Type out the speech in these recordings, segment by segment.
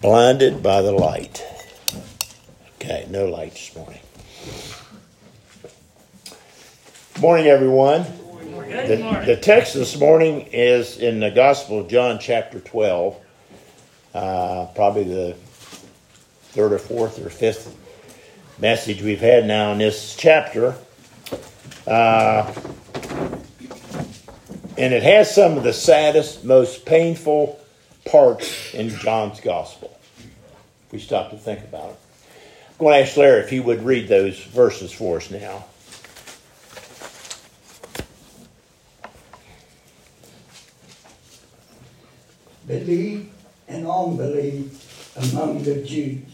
Blinded by the light. Okay, no light this morning. Good morning, everyone. Good morning. The text this morning is in the Gospel of John, chapter 12. Probably the third or fourth or fifth message we've had now in this chapter. And it has some of the saddest, most painful parts in John's Gospel, if we stop to think about it. I'm going to ask Larry if he would read those verses for us now. Belief and unbelief among the Jews.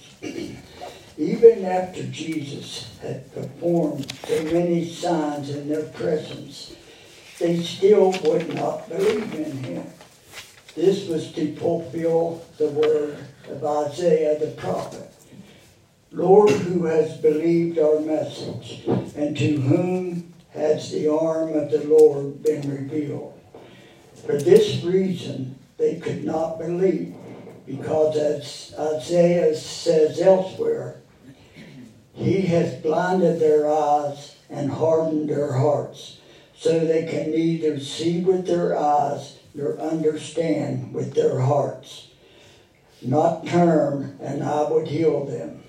Even after Jesus had performed so many signs in their presence, they still would not believe in him. This was to fulfill the word of Isaiah the prophet. Lord, who has believed our message, and to whom has the arm of the Lord been revealed? For this reason, they could not believe, because as Isaiah says elsewhere, he has blinded their eyes and hardened their hearts, so they can neither see with their eyes nor understand with their hearts. Not turn, and I would heal them.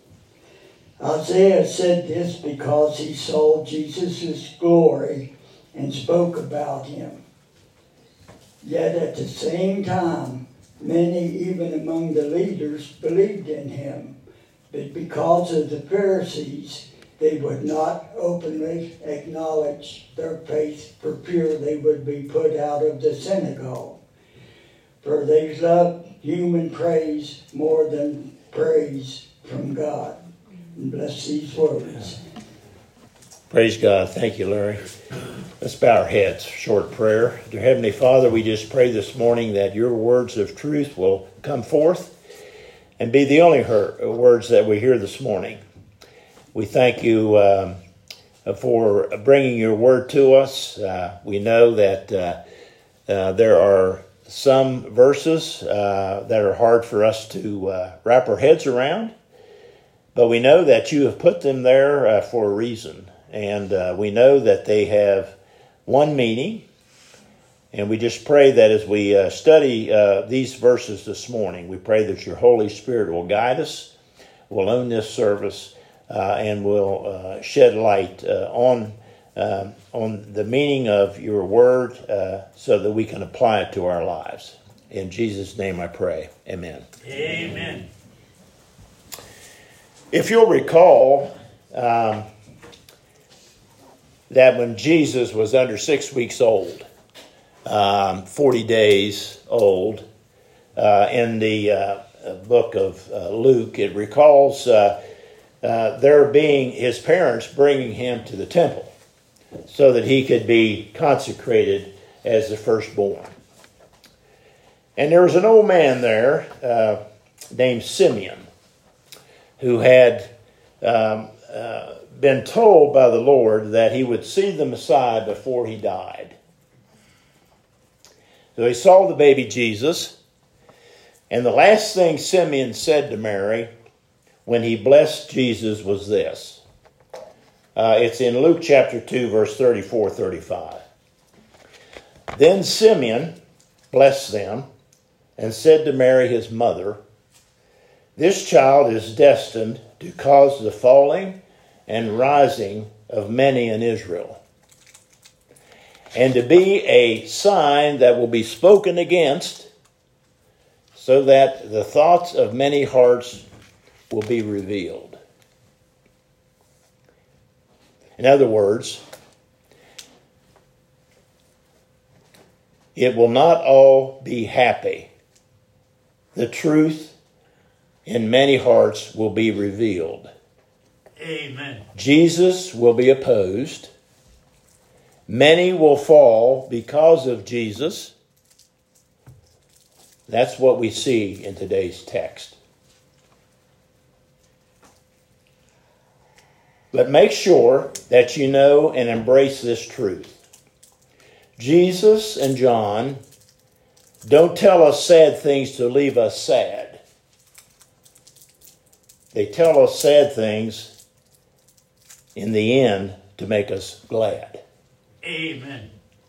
Isaiah said this because he saw Jesus' glory and spoke about him. Yet at the same time, many, even among the leaders, believed in him. But because of the Pharisees, they would not openly acknowledge their faith for fear they would be put out of the synagogue. For they loved human praise more than praise from God. And bless these words. Praise God. Thank you, Larry. Let's bow our heads. Short prayer. Dear Heavenly Father, we just pray this morning that your words of truth will come forth and be the only words that we hear this morning. We thank you for bringing your word to us. We know that there are some verses that are hard for us to wrap our heads around, but we know that you have put them there for a reason. And we know that they have one meaning. And we just pray that as we study these verses this morning, we pray that your Holy Spirit will guide us, will own this service, and will shed light on the meaning of your word so that we can apply it to our lives. In Jesus' name I pray. Amen. Amen. If you'll recall, that when Jesus was under 6 weeks old, 40 days old, in the book of Luke, it recalls there being his parents bringing him to the temple so that he could be consecrated as the firstborn. And there was an old man there named Simeon who had been told by the Lord that he would see the Messiah before he died. So he saw the baby Jesus, and the last thing Simeon said to Mary when he blessed Jesus was this. It's in Luke chapter 2, verse 34-35. Then Simeon blessed them and said to Mary his mother, "This child is destined to cause the falling and rising of many in Israel, and to be a sign that will be spoken against, so that the thoughts of many hearts will be revealed." In other words, it will not all be happy. The truth in many hearts will be revealed. Amen. Jesus will be opposed. Many will fall because of Jesus. That's what we see in today's text. But make sure that you know and embrace this truth. Jesus and John don't tell us sad things to leave us sad. they tell us sad things in the end to make us glad. Amen.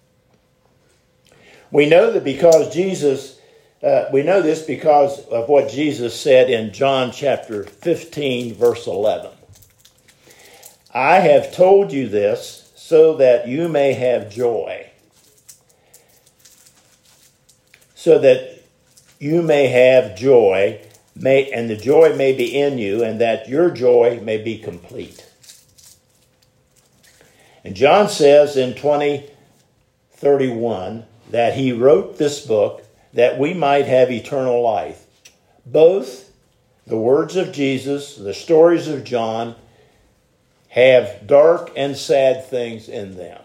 We know that because we know this because of what Jesus said in John chapter 15, verse 11. I have told you this so that you may have joy. So that you may have joy, and the joy may be in you, and that your joy may be complete. And John says in 20:31 that he wrote this book that we might have eternal life. Both the words of Jesus, the stories of John, have dark and sad things in them,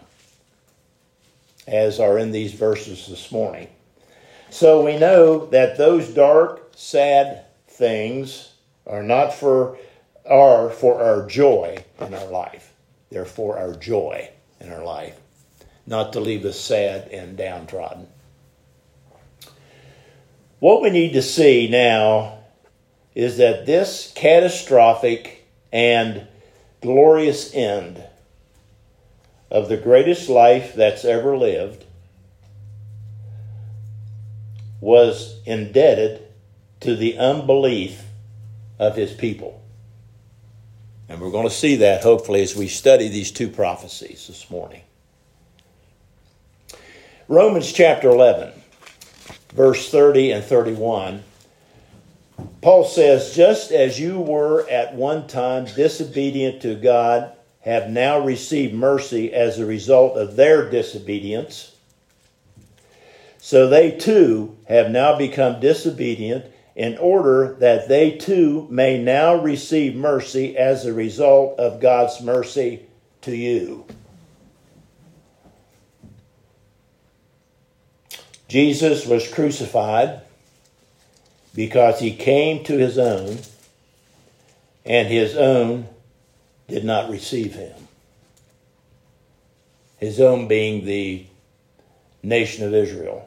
as are in these verses this morning. So we know that those dark, sad things are for our joy in our life. They're for our joy in our life, not to leave us sad and downtrodden. What we need to see now is that this catastrophic and glorious end of the greatest life that's ever lived was indebted to the unbelief of his people. And we're going to see that, hopefully, as we study these two prophecies this morning. Romans chapter 11, verse 30 and 31, Paul says, just as you were at one time disobedient to God, have now received mercy as a result of their disobedience, so they too have now become disobedient in order that they too may now receive mercy as a result of God's mercy to you. Jesus was crucified because he came to his own, and his own did not receive him. His own being the nation of Israel.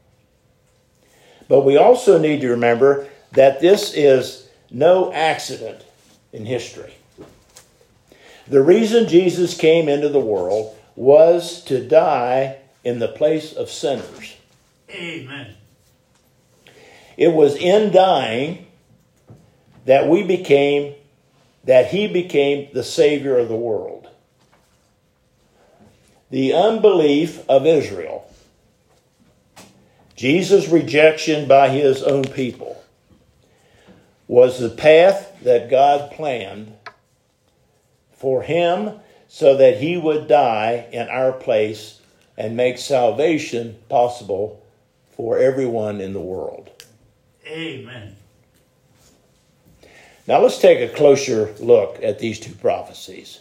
But we also need to remember that this is no accident in history. The reason Jesus came into the world was to die in the place of sinners. Amen. It was in dying that he became the Savior of the world. The unbelief of Israel, Jesus' rejection by his own people, was the path that God planned for him so that he would die in our place and make salvation possible for everyone in the world. Amen. Now let's take a closer look at these two prophecies.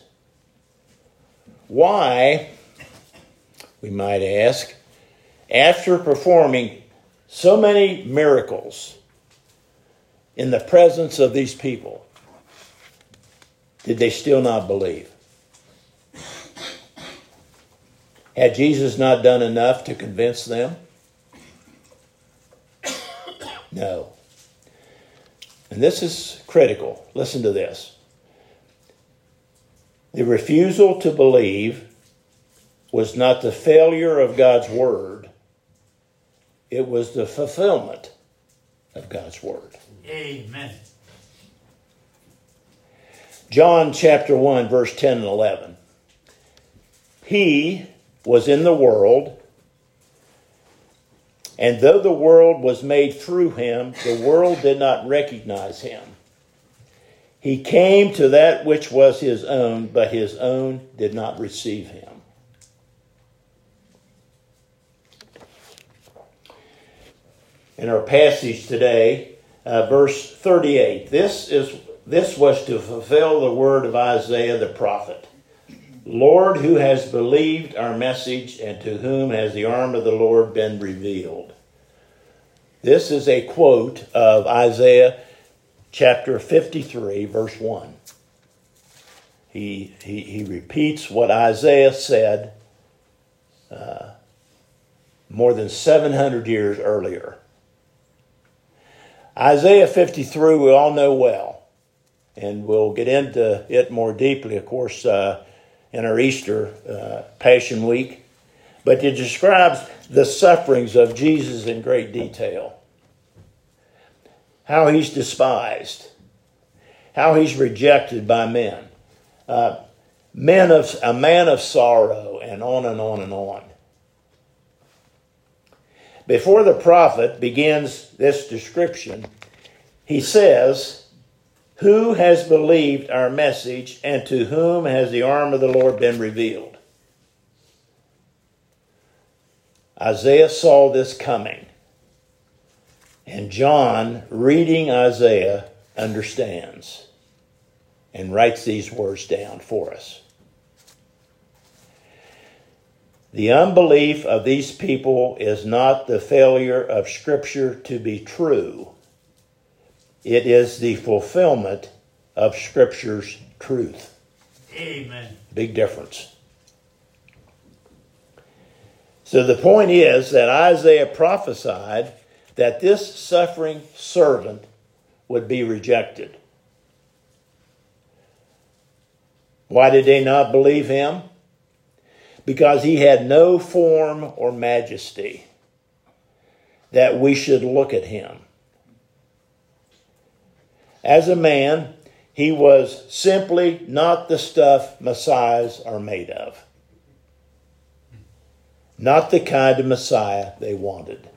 Why, we might ask, after performing so many miracles in the presence of these people, did they still not believe? Had Jesus not done enough to convince them? No. And this is critical. Listen to this. The refusal to believe was not the failure of God's word. It was the fulfillment of God's word. Amen. John chapter 1, verse 10 and 11. He was in the world, and though the world was made through him, the world did not recognize him. He came to that which was his own, but his own did not receive him. In our passage today, verse 38, this was to fulfill the word of Isaiah the prophet. Lord, who has believed our message, and to whom has the arm of the Lord been revealed? This is a quote of Isaiah chapter 53, verse 1. He repeats what Isaiah said more than 700 years earlier. Isaiah 53 we all know well. And we'll get into it more deeply, of course, in our Easter Passion Week. But it describes the sufferings of Jesus in great detail. How he's despised. How he's rejected by men. A man of sorrow, and on and on and on. Before the prophet begins this description, he says, "Who has believed our message, and to whom has the arm of the Lord been revealed?" Isaiah saw this coming. And John, reading Isaiah, understands and writes these words down for us. The unbelief of these people is not the failure of Scripture to be true. It is the fulfillment of Scripture's truth. Amen. Big difference. So the point is that Isaiah prophesied that this suffering servant would be rejected. Why did they not believe him? Because he had no form or majesty that we should look at him. As a man, he was simply not the stuff Messiahs are made of. Not the kind of Messiah they wanted.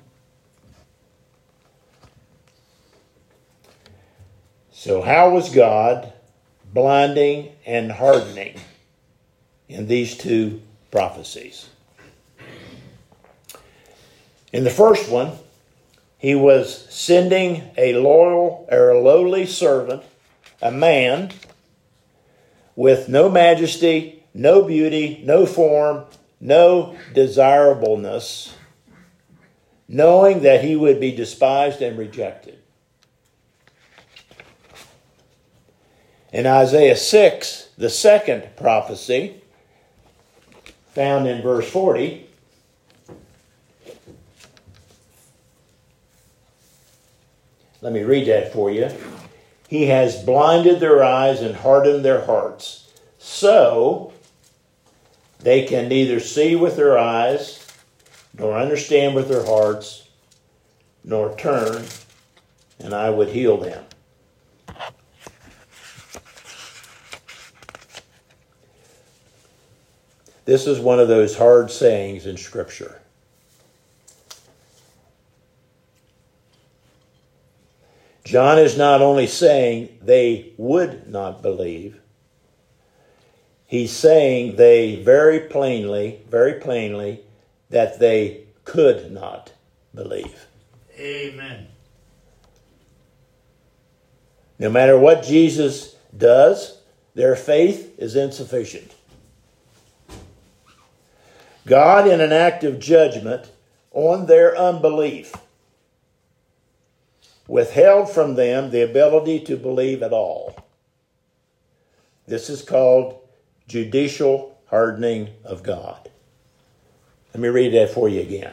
So how was God blinding and hardening in these two prophecies? In the first one, he was sending a lowly servant, a man with no majesty, no beauty, no form, no desirableness, knowing that he would be despised and rejected. In Isaiah 6, the second prophecy, found in verse 40, let me read that for you. He has blinded their eyes and hardened their hearts, so they can neither see with their eyes, nor understand with their hearts, nor turn, and I would heal them. This is one of those hard sayings in Scripture. John is not only saying they would not believe, he's saying they very plainly, that they could not believe. Amen. No matter what Jesus does, their faith is insufficient. God, in an act of judgment on their unbelief, withheld from them the ability to believe at all. This is called judicial hardening of God. Let me read that for you again.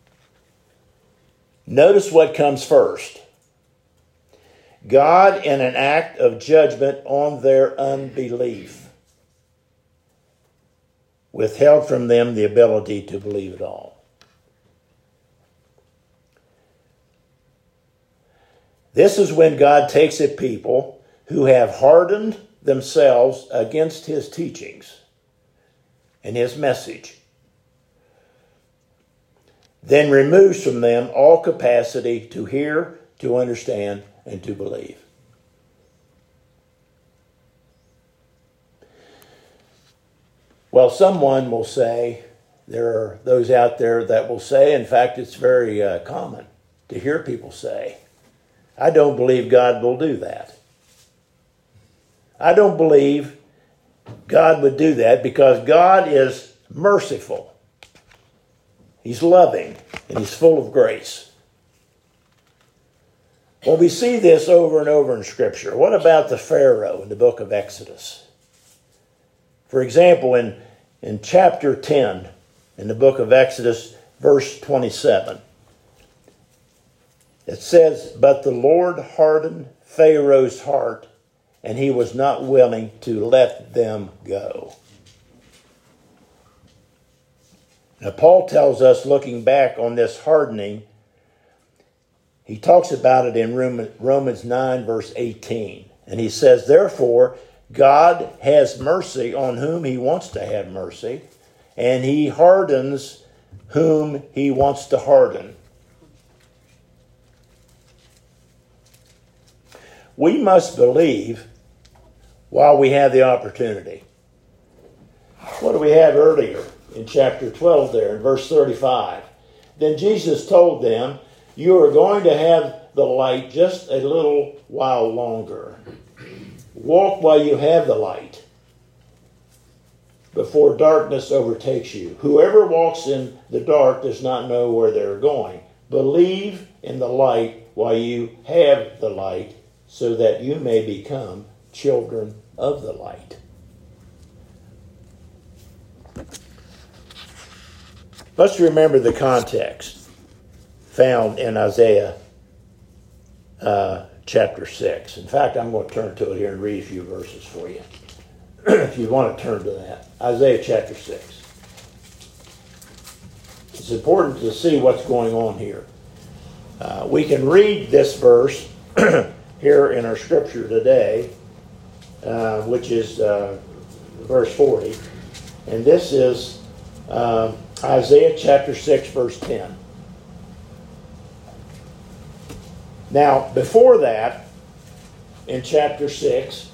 Notice what comes first. God, in an act of judgment on their unbelief, withheld from them the ability to believe at all. This is when God takes a people who have hardened themselves against his teachings and his message, then removes from them all capacity to hear, to understand, and to believe. Well, someone will say, there are those out there that will say, in fact, it's very common to hear people say, I don't believe God will do that. I don't believe God would do that because God is merciful. He's loving and he's full of grace. Well, we see this over and over in Scripture. What about the Pharaoh in the book of Exodus? For example, in chapter 10, in the book of Exodus, verse 27, it says, "But the Lord hardened Pharaoh's heart, and he was not willing to let them go. Now, Paul tells us, looking back on this hardening, he talks about it in Romans 9, verse 18. And he says, therefore, God has mercy on whom he wants to have mercy, and he hardens whom he wants to harden. We must believe while we have the opportunity. What do we have earlier in chapter 12 there in verse 35? Then Jesus told them, you are going to have the light just a little while longer. Walk while you have the light, before darkness overtakes you. Whoever walks in the dark does not know where they're going. Believe in the light while you have the light, so that you may become children of the light. Let's remember the context found in Isaiah chapter 6. In fact, I'm going to turn to it here and read a few verses for you. If you want to turn to that. Isaiah chapter 6. It's important to see what's going on here. We can read this verse here in our scripture today, which is verse 40. And this is Isaiah chapter 6, verse 10. Now, before that, in chapter 6,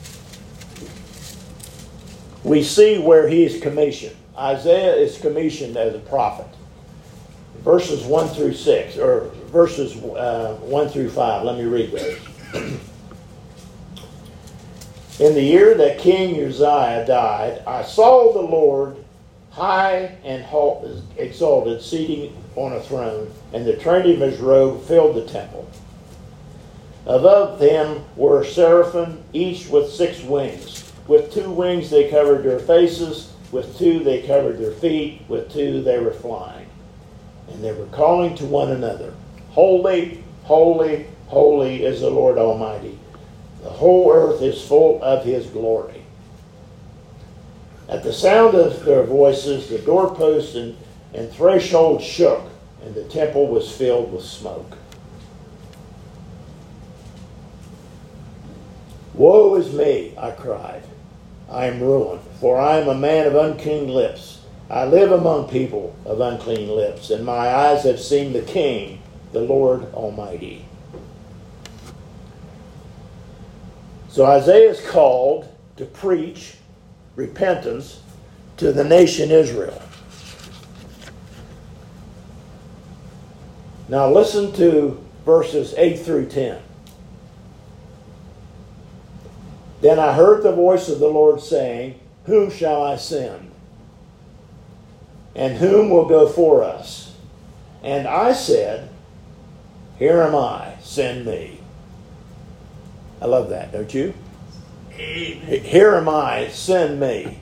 we see where he is commissioned. Isaiah is commissioned as a prophet. Verses 1 through 6, or verses 1 through 5. Let me read those. In the year that King Uzziah died, I saw the Lord high and exalted, seating on a throne, and the train of his robe filled the temple. Above them were seraphim, each with 6 wings. With 2 wings they covered their faces, with 2 they covered their feet, with 2 they were flying. And they were calling to one another, Holy, holy, holy is the Lord Almighty. The whole earth is full of his glory. At the sound of their voices, the doorposts and threshold shook, and the temple was filled with smoke. Woe is me, I cried. I am ruined, for I am a man of unclean lips. I live among people of unclean lips, and my eyes have seen the King, the Lord Almighty. So Isaiah is called to preach repentance to the nation Israel. Now listen to verses 8 through 10. Then I heard the voice of the Lord saying, Whom shall I send? And whom will go for us? And I said, Here am I, send me. I love that, don't you? Amen. Here am I, send me.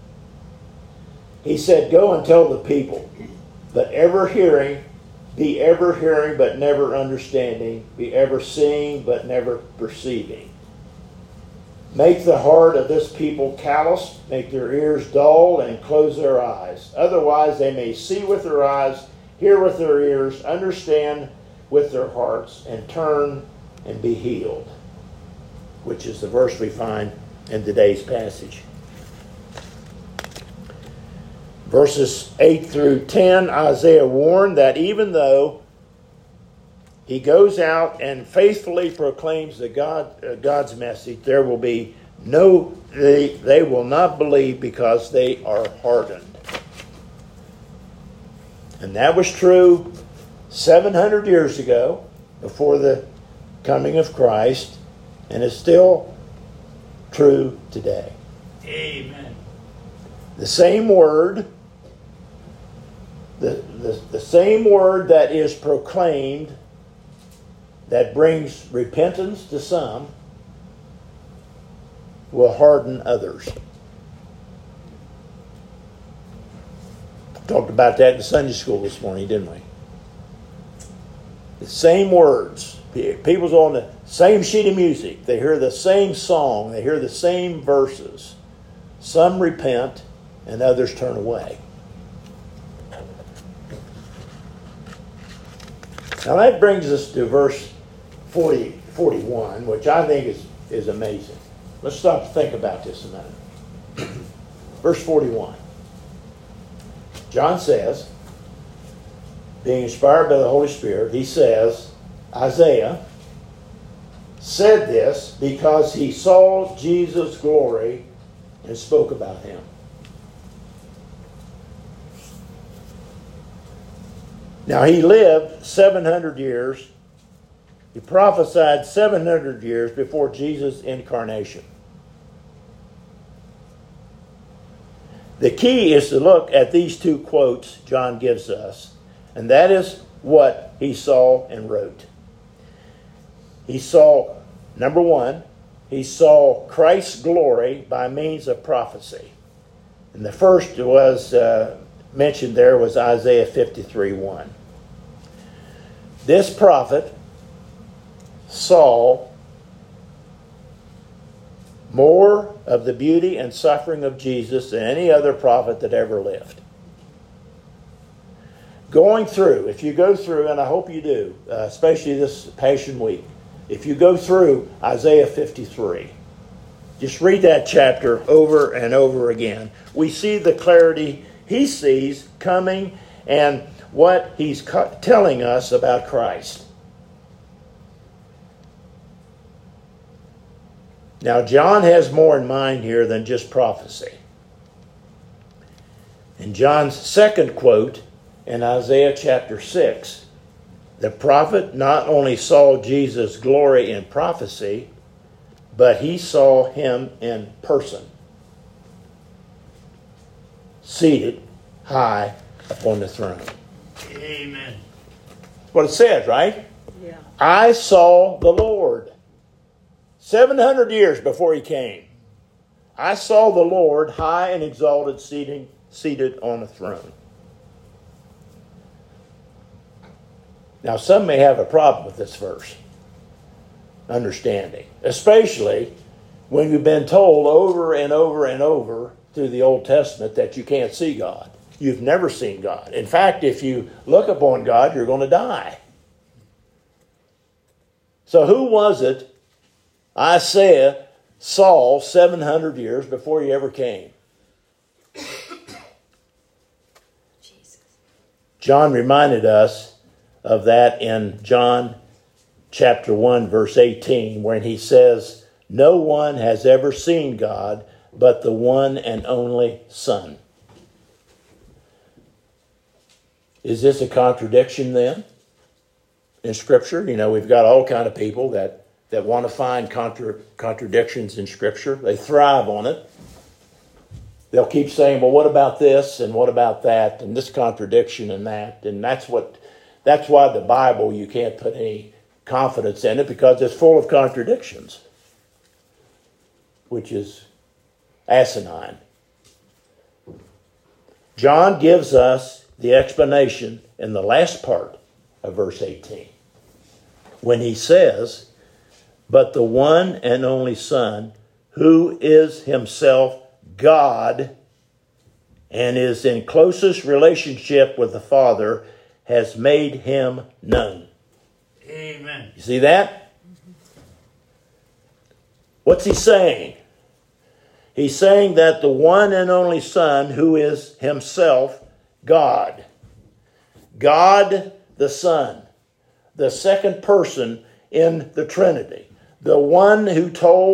He said, Go and tell the people, but be ever hearing but never understanding, be ever seeing but never perceiving. Make the heart of this people callous, make their ears dull, and close their eyes. Otherwise they may see with their eyes, hear with their ears, understand with their hearts, and turn and be healed. Which is the verse we find in today's passage. Verses 8 through 10, Isaiah warned that even though he goes out and faithfully proclaims God's message, there will be they will not believe because they are hardened. And that was true 700 years ago, before the coming of Christ, and is still true today. Amen. The same word, the same word that is proclaimed that brings repentance to some will harden others. Talked about that in Sunday school this morning, didn't we? The same words People's on the same sheet of music. They hear the same song. They hear the same verses. Some repent and others turn away. Now that brings us to verse 41, which I think is amazing. Let's stop to think about this a minute. Verse 41. John says, being inspired by the Holy Spirit, he says, Isaiah said this because he saw Jesus' glory and spoke about him. Now he lived 700 years. He prophesied 700 years before Jesus' incarnation. The key is to look at these two quotes John gives us, and that is what he saw and wrote. He saw, number one, he saw Christ's glory by means of prophecy. And the first was mentioned there was Isaiah 53:1. This prophet saw more of the beauty and suffering of Jesus than any other prophet that ever lived. Going through, if you go through, and I hope you do, especially this Passion Week, if you go through Isaiah 53, just read that chapter over and over again. We see the clarity he sees coming and what he's telling us about Christ. Now, John has more in mind here than just prophecy. In John's second quote in Isaiah chapter 6, the prophet not only saw Jesus' glory in prophecy, but he saw him in person, seated high upon the throne. Amen. That's what it says, right? Yeah. I saw the Lord. 700 years before he came, I saw the Lord high and exalted, seated on a throne. Now, some may have a problem with this verse, understanding, especially when you've been told over and over and over through the Old Testament that you can't see God. You've never seen God. In fact, if you look upon God, you're going to die. So who was it Isaiah saw 700 years before he ever came? Jesus. John reminded us of that in John chapter 1, verse 18, when he says, no one has ever seen God but the one and only Son. Is this a contradiction then in Scripture? You know, we've got all kind of people that want to find contradictions in Scripture. They thrive on it. They'll keep saying, well, what about this and what about that and this contradiction and that. And that's why the Bible, you can't put any confidence in it because it's full of contradictions, which is asinine. John gives us the explanation in the last part of verse 18 when he says, but the one and only Son, who is himself God and is in closest relationship with the Father, has made him known. Amen. You see that? What's he saying? He's saying that the one and only Son, who is himself God, God the Son, the second person in the Trinity, the one who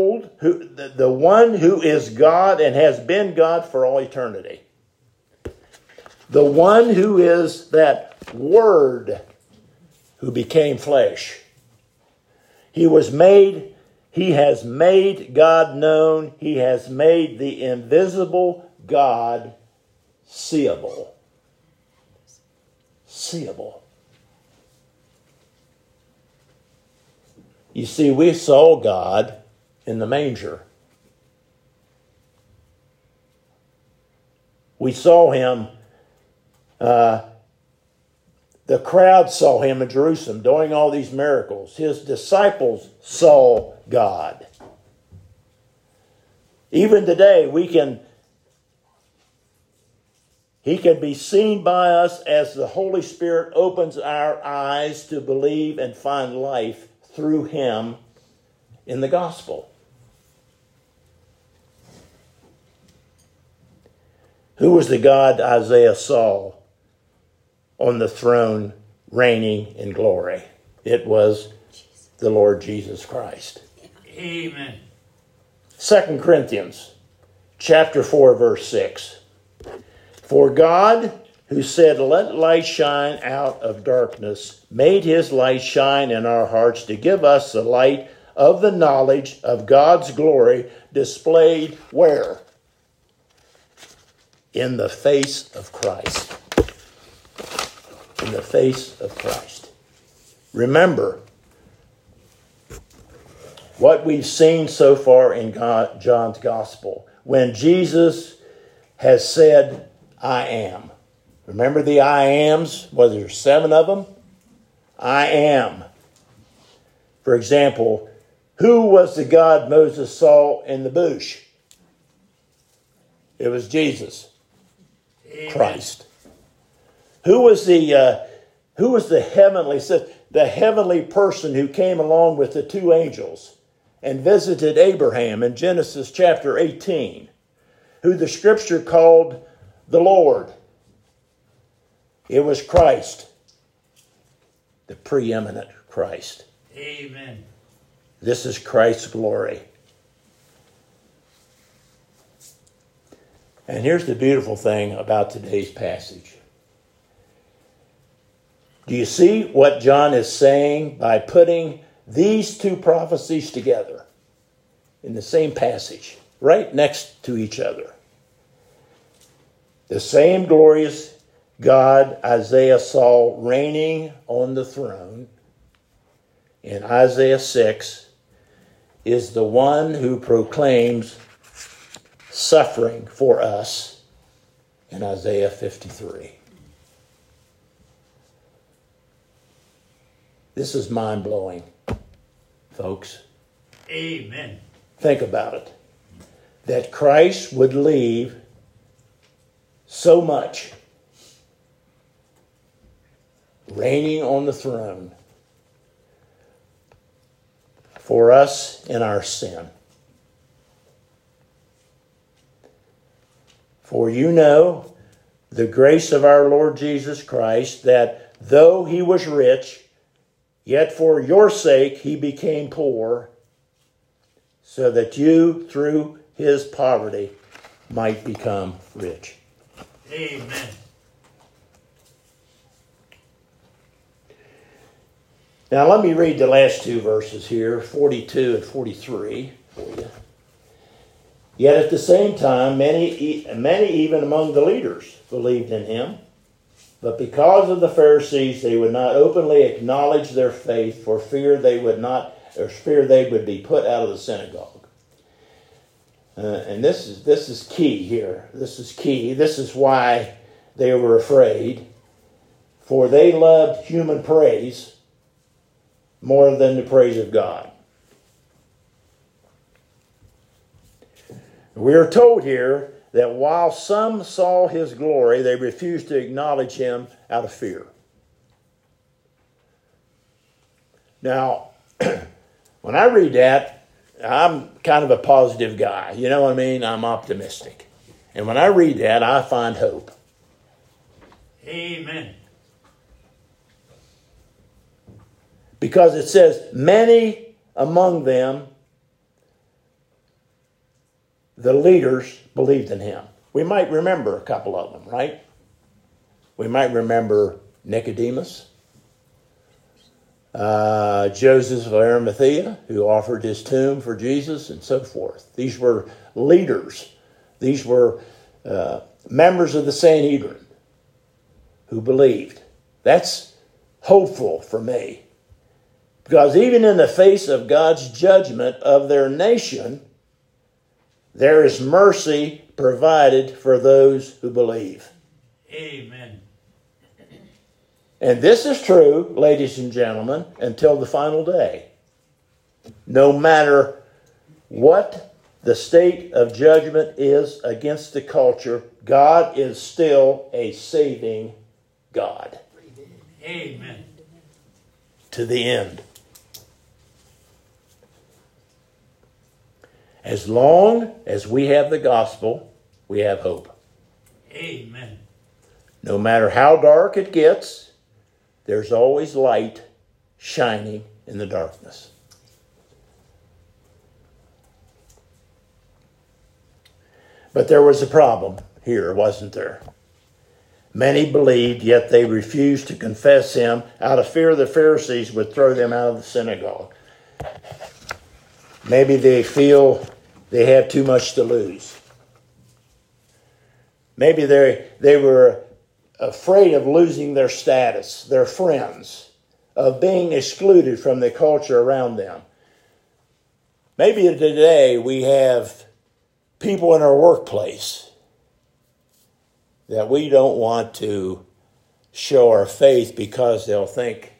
is God and has been God for all eternity, the one who is that Word who became flesh. He has made God known. He has made the invisible God seeable. Seeable. You see, we saw God in the manger. We saw him, the The crowd saw him in Jerusalem doing all these miracles. His disciples saw God. Even today, He can be seen by us as the Holy Spirit opens our eyes to believe and find life through Him in the gospel. Who was the God Isaiah saw on the throne reigning in glory? It was the Lord Jesus Christ. Amen. 2 Corinthians chapter 4, verse 6. For God, who said, "Let light shine out of darkness," made his light shine in our hearts to give us the light of the knowledge of God's glory displayed where? In the face of Christ. In the face of Christ. Remember what we've seen so far in John's gospel. When Jesus has said, "I am." Remember the I ams? Was there 7 of them? I am. For example, who was the God Moses saw in the bush? It was Jesus. Amen. Christ. Who was the heavenly person who came along with the 2 angels and visited Abraham in Genesis chapter 18, who the scripture called the Lord? It was Christ, the preeminent Christ. Amen. This is Christ's glory. And here's the beautiful thing about today's passage. Do you see what John is saying by putting these 2 prophecies together in the same passage, right next to each other? The same glorious God Isaiah saw reigning on the throne in Isaiah 6 is the one who proclaims suffering for us in Isaiah 53. This is mind-blowing, folks. Amen. Think about it. That Christ would leave so much reigning on the throne for us in our sin. For you know the grace of our Lord Jesus Christ, that though he was rich, yet for your sake he became poor, so that you through his poverty might become rich. Amen. Now let me read the last 2 verses here, 42 and 43 for you. Yet at the same time, many even among the leaders believed in him. But because of the Pharisees, they would not openly acknowledge their faith for fear they would be put out of the synagogue. And this is key here. This is key. This is why they were afraid. For they loved human praise more than the praise of God. We are told here that while some saw his glory, they refused to acknowledge him out of fear. Now, when I read that, I'm kind of a positive guy. You know what I mean? I'm optimistic. And when I read that, I find hope. Amen. Because it says, many among them, the leaders, believed in him. We might remember a couple of them, right? We might remember Nicodemus, Joseph of Arimathea, who offered his tomb for Jesus, and so forth. These were leaders. These were members of the Sanhedrin who believed. That's hopeful for me. Because even in the face of God's judgment of their nation, there is mercy provided for those who believe. Amen. And this is true, ladies and gentlemen, until the final day. No matter what the state of judgment is against the culture, God is still a saving God. Amen. To the end. As long as we have the gospel, we have hope. Amen. No matter how dark it gets, there's always light shining in the darkness. But there was a problem here, wasn't there? Many believed, yet they refused to confess him out of fear the Pharisees would throw them out of the synagogue. Maybe they feel they have too much to lose. Maybe they were afraid of losing their status, their friends, of being excluded from the culture around them. Maybe today we have people in our workplace that we don't want to show our faith because they'll think,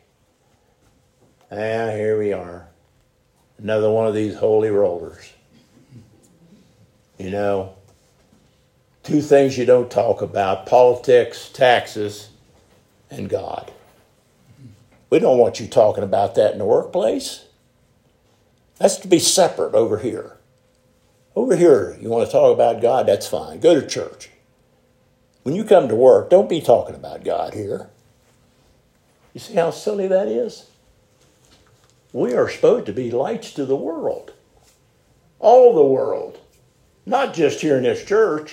here we are. Another one of these holy rollers. You know, two things you don't talk about: politics, taxes, and God. We don't want you talking about that in the workplace. That's to be separate over here. Over here, you want to talk about God, that's fine. Go to church. When you come to work, don't be talking about God here. You see how silly that is? We are supposed to be lights to the world. All the world. Not just here in this church.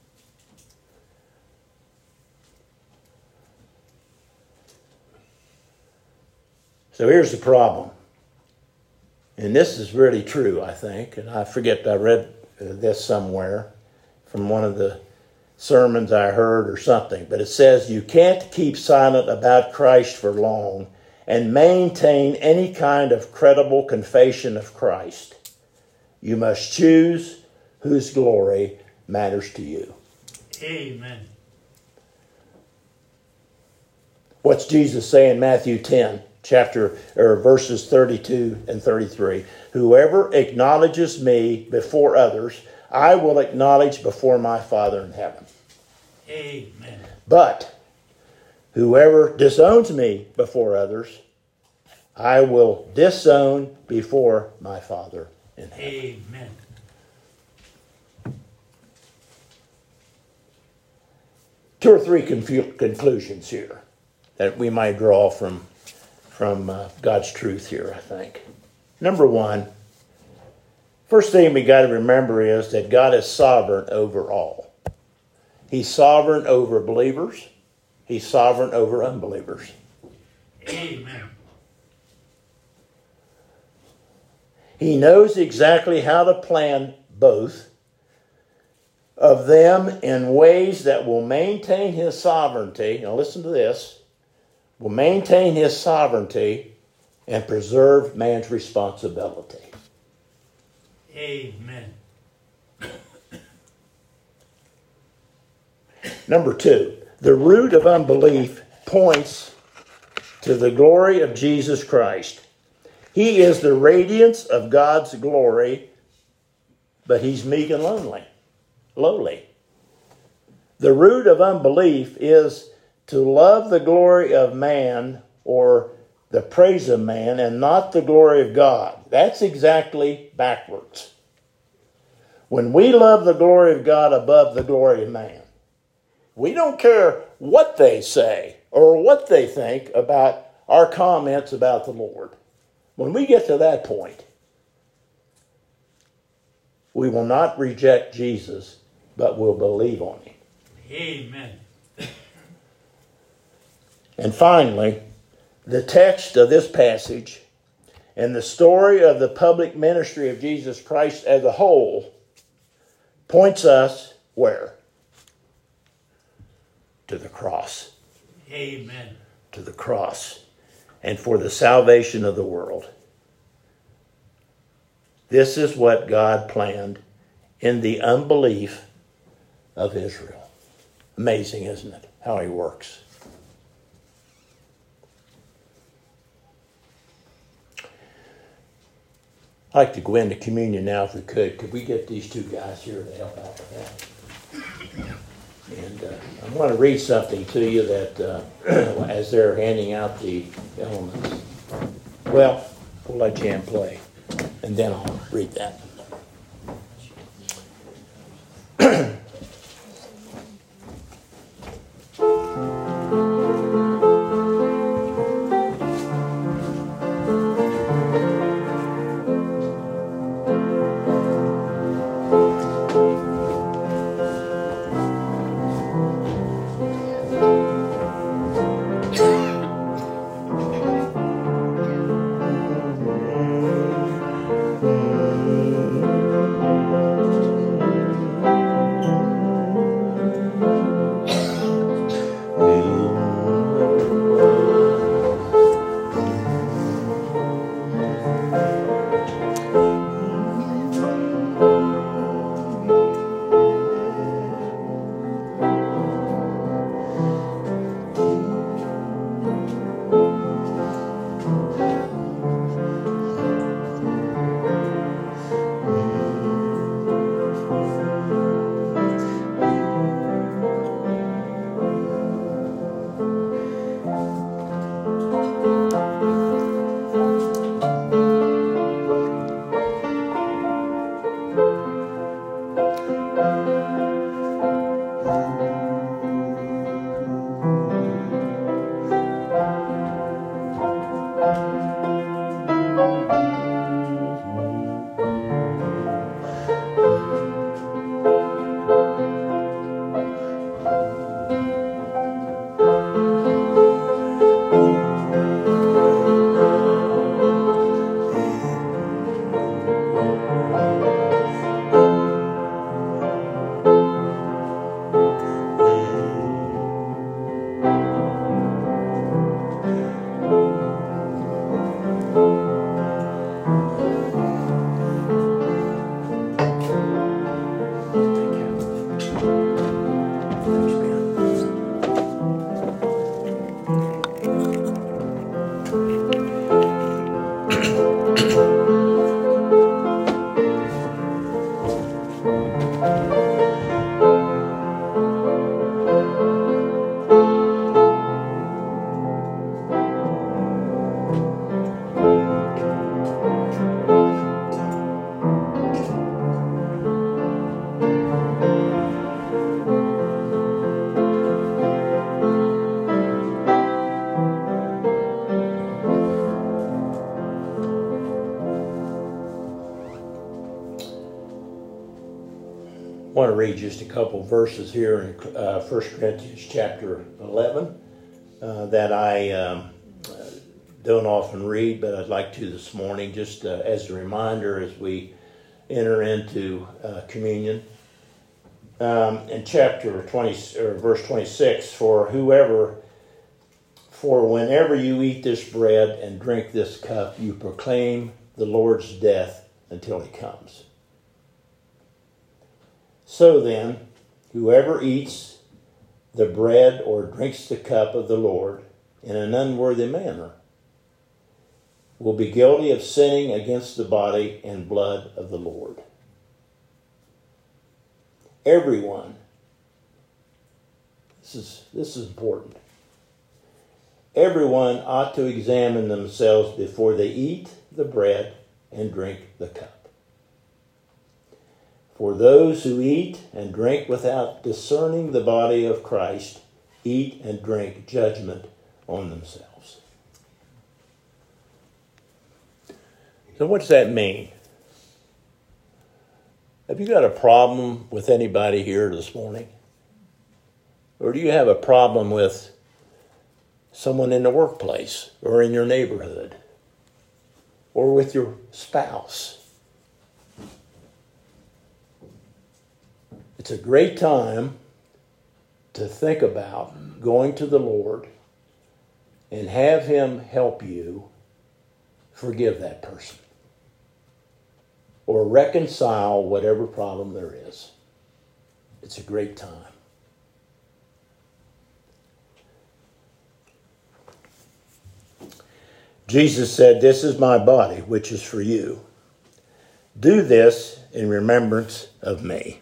So here's the problem. And this is really true, I think. And I forget, I read this somewhere from one of the sermons I heard or something. But it says, you can't keep silent about Christ for long and maintain any kind of credible confession of Christ. You must choose whose glory matters to you. Amen. What's Jesus say in Matthew 10, verses 32 and 33? Whoever acknowledges me before others, I will acknowledge before my Father in heaven. Amen. But whoever disowns me before others, I will disown before my Father in heaven. Amen. Two or three conclusions here that we might draw from God's truth here, I think. Number one, first thing we got to remember is that God is sovereign over all. He's sovereign over believers. He's sovereign over unbelievers. Amen. He knows exactly how to plan both of them in ways that will maintain his sovereignty. Now listen to this. Will maintain his sovereignty and preserve man's responsibility. Amen. Number two, the root of unbelief points to the glory of Jesus Christ. He is the radiance of God's glory, but he's meek and lowly. The root of unbelief is to love the glory of man or the praise of man and not the glory of God. That's exactly backwards. When we love the glory of God above the glory of man, we don't care what they say or what they think about our comments about the Lord. When we get to that point, we will not reject Jesus, but will believe on him. Amen. And finally, the text of this passage and the story of the public ministry of Jesus Christ as a whole points us where? To the cross. Amen. To the cross. And for the salvation of the world. This is what God planned in the unbelief of Israel. Amazing, isn't it? How he works. I'd like to go into communion now if we could. Could we get these two guys here to help out with that? And I want to read something to you that as they're handing out the elements. Well, we'll let Jan play, and then I'll read that. I want to read just a couple verses here in 1 Corinthians chapter 11 that I don't often read, but I'd like to this morning, just as a reminder as we enter into communion. In chapter 20, or verse 26, for whenever you eat this bread and drink this cup, you proclaim the Lord's death until he comes. So then, whoever eats the bread or drinks the cup of the Lord in an unworthy manner will be guilty of sinning against the body and blood of the Lord. Everyone, this is important. Everyone ought to examine themselves before they eat the bread and drink the cup. For those who eat and drink without discerning the body of Christ eat and drink judgment on themselves. So what does that mean? Have you got a problem with anybody here this morning? Or do you have a problem with someone in the workplace or in your neighborhood or with your spouse? It's a great time to think about going to the Lord and have him help you forgive that person or reconcile whatever problem there is. It's a great time. Jesus said, "This is my body, which is for you. Do this in remembrance of me.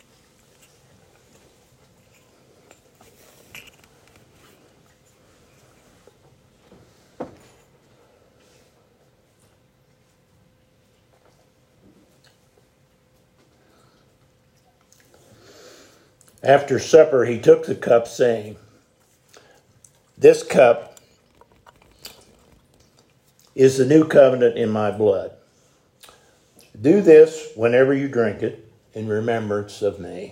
After supper, he took the cup, saying, "This cup is the new covenant in my blood. Do this whenever you drink it in remembrance of me."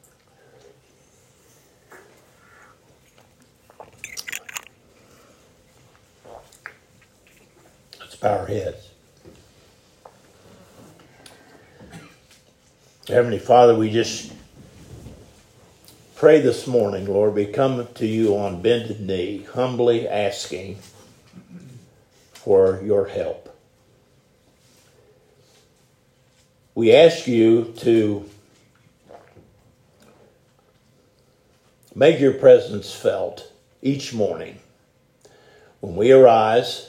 Let's bow our heads. Heavenly Father, we just pray this morning, Lord, we come to you on bended knee, humbly asking for your help. We ask you to make your presence felt each morning when we arise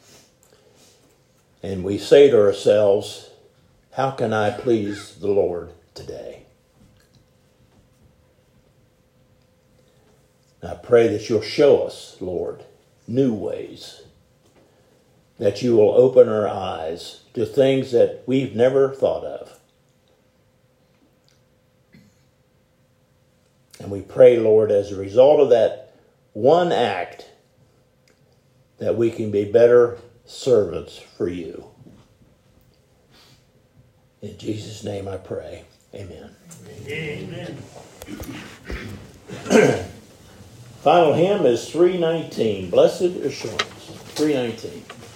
and we say to ourselves, how can I please the Lord today? I pray that you'll show us, Lord, new ways, that you will open our eyes to things that we've never thought of. And we pray, Lord, as a result of that one act, that we can be better servants for you. In Jesus' name I pray. Amen. Amen. Final hymn is 319, Blessed Assurance, 319.